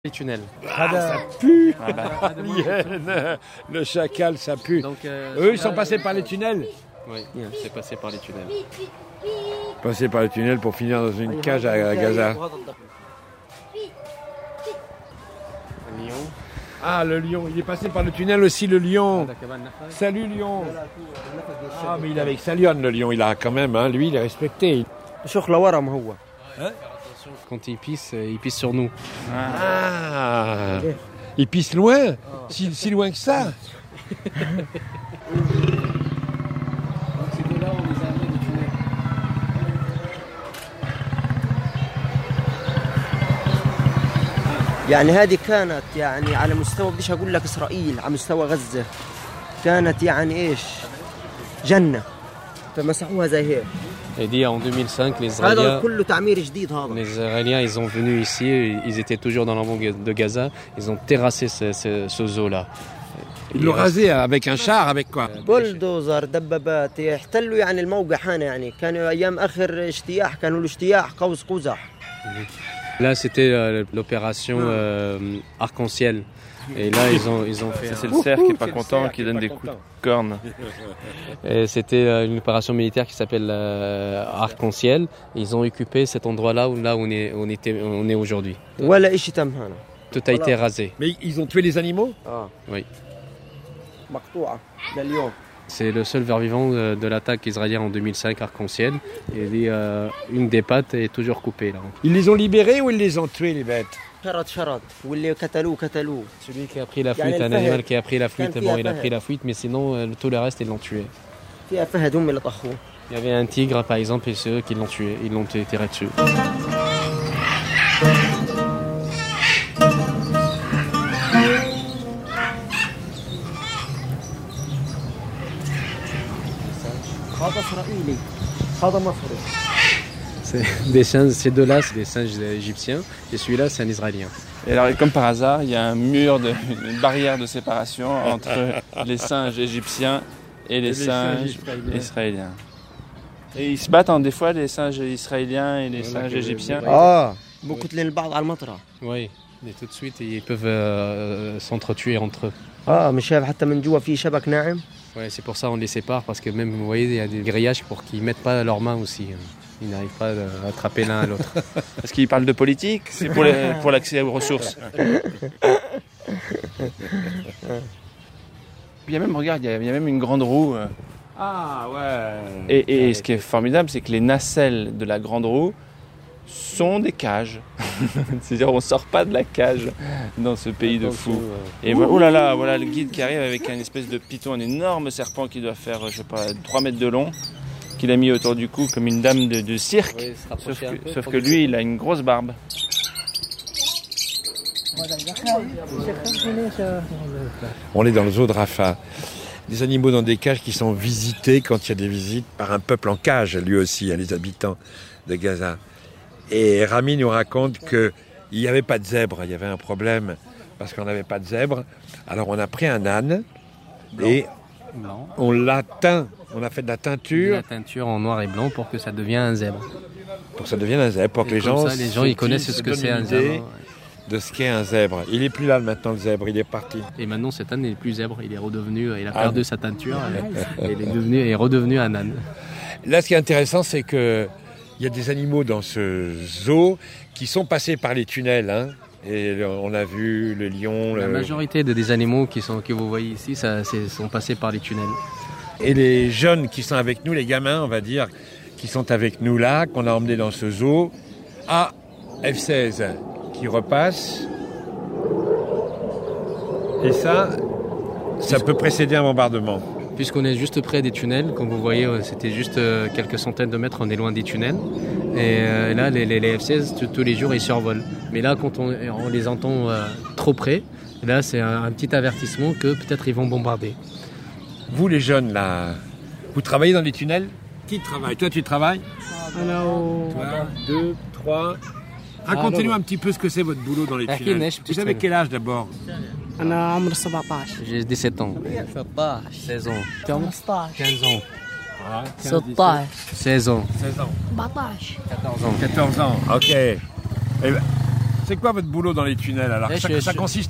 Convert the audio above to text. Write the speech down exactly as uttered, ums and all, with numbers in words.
Les tunnels. Ah, ça pue. Ah bah. Le chacal, ça pue. Donc, euh, Eux, ils sont passés par les tunnels. Oui, c'est passé par les tunnels. Passé par les tunnels pour finir dans une cage à, à Gaza. Un lion. Ah, le lion. Il est passé par le tunnel aussi, le lion. Salut, lion. Ah, mais il est avec sa lionne, le lion. Il a quand même, hein, lui, il est respecté. Hein? Quand il pisse, il pisse sur nous. Ah, il pisse loin, si, si loin que ça. Donc ces deux-là, on les a amenés du tunnel. يعني هذه كانت يعني على مستوى بديش اقول لك اسرائيل على مستوى غزة كانت يعني ايش جنة فمسحوها زي هيك. Et dit en deux mille cinq, les Israéliens, كله تعمير جديد هذا. les Israéliens, ils sont venus ici, ils étaient toujours dans la bande de Gaza, ils ont terrassé ce, ce, ce zoo-là. Ils l'ont rasé avec un char, avec quoi? بولدوزر دبابات يحتلوا يعني الموقع هنا يعني كانوا ايام اخر اجتياح كانوا الاجتياح قوس قزح. Là, c'était euh, l'opération euh, Arc-en-Ciel. Et là, ils ont, ils ont fait. Ça, c'est le cerf qui est pas content, qui donne des coups de corne. Et c'était euh, une opération militaire qui s'appelle euh, Arc-en-Ciel. Ils ont occupé cet endroit-là où, là où on est, on était, on est aujourd'hui. ولا إشي تم هنا. Tout a été rasé. Mais ils ont tué les animaux? Ah. Oui. مقطوعة لليوم. C'est le seul ver-vivant de, de l'attaque israélienne en deux mille cinq, Arc-en-Ciel. Et les, euh, une des pattes est toujours coupée là. Ils les ont libérés ou ils les ont tués, les bêtes? شرط شرط واللي قتلوه قتلوه. Celui qui a pris la fuite, un animal qui a pris la fuite, bon, il a pris la fuite, mais sinon euh, tout le reste ils l'ont tué. فيها فهد هم اللي طخوه. Il y avait un tigre par exemple et c'est eux qui l'ont tué, ils l'ont tiré dessus. هذا إسرائيلي هذا مصري. C'est des singes, ces deux-là, c'est des singes égyptiens, et celui-là, c'est un Israélien. Et alors, comme par hasard, il y a un mur, de, une barrière de séparation entre les singes égyptiens et les, et les singes, singes israéliens. israéliens. Et ils se battent hein, des fois, les singes israéliens et les singes égyptiens. Ah, beaucoup de البعض على المطرة. Oui, et tout de suite, ils peuvent euh, s'entretuer entre eux. Ah, mais شايف حتى من جوا في شبك ناعم. Ouais, c'est pour ça qu'on les sépare, parce que même, vous voyez, il y a des grillages pour qu'ils ne mettent pas leurs mains aussi. Ils n'arrivent pas à attraper l'un à l'autre. Parce qu'ils parlent de politique, c'est pour, les, pour l'accès aux ressources. Il y a même, regarde, il y a, il y a même une grande roue. Ah ouais. Et, et ce qui est formidable, c'est que les nacelles de la grande roue sont des cages. C'est-à-dire on ne sort pas de la cage dans ce pays de fous. Et voilà, oh là là, voilà le guide qui arrive avec une espèce de python, un énorme serpent qui doit faire, je sais pas, trois mètres de long, qu'il a mis autour du cou comme une dame de, de cirque. Oui, sauf que, peu, sauf que lui, il a une grosse barbe. On est dans le zoo de Rafah. Des animaux dans des cages qui sont visités quand il y a des visites par un peuple en cage, lui aussi, hein, les habitants de Gaza. Et Rami nous raconte qu'il n'y avait pas de zèbre, il y avait un problème parce qu'on n'avait pas de zèbre. Alors on a pris un âne blanc. Et blanc. On l'a teint, on a fait de la teinture. De la teinture en noir et blanc pour que ça devienne un zèbre. Pour que ça devienne un zèbre, pour et que les gens, ça, les gens ils connaissent ce que c'est un zèbre. De ce qu'est un zèbre. Il n'est plus là maintenant le zèbre, il est parti. Et maintenant cet âne n'est plus zèbre, il est redevenu, il a perdu ah. sa teinture et il est, devenu, il est redevenu un âne. Là ce qui est intéressant c'est que il y a des animaux dans ce zoo qui sont passés par les tunnels, hein. Et on a vu le lion. La le... majorité des animaux qui sont, que vous voyez ici, ça, sont passés par les tunnels. Et les jeunes qui sont avec nous, les gamins, on va dire, qui sont avec nous là, qu'on a emmenés dans ce zoo, à F seize, qui repasse. Et ça, ça peut précéder un bombardement. Puisqu'on est juste près des tunnels, comme vous voyez, c'était juste quelques centaines de mètres, on est loin des tunnels. Et là, les, les, les F seize, tous les jours, ils survolent. Mais là, quand on, on les entend euh, trop près, là, c'est un, un petit avertissement que peut-être ils vont bombarder. Vous, les jeunes, là, vous travaillez dans les tunnels? Qui travaille? Toi, tu travailles? Alors... Toi, deux, trois... Racontez-nous un petit peu ce que c'est votre boulot dans les tunnels. Vous avez quel âge d'abord? J'ai dix-sept ans. seize ans. quinze ans. seize ans. seize ans. seize ans. quatorze ans. quatorze ans, ok. Eh ben, C'est quoi votre boulot dans les tunnels alors Eh, ça, je- ça je- consiste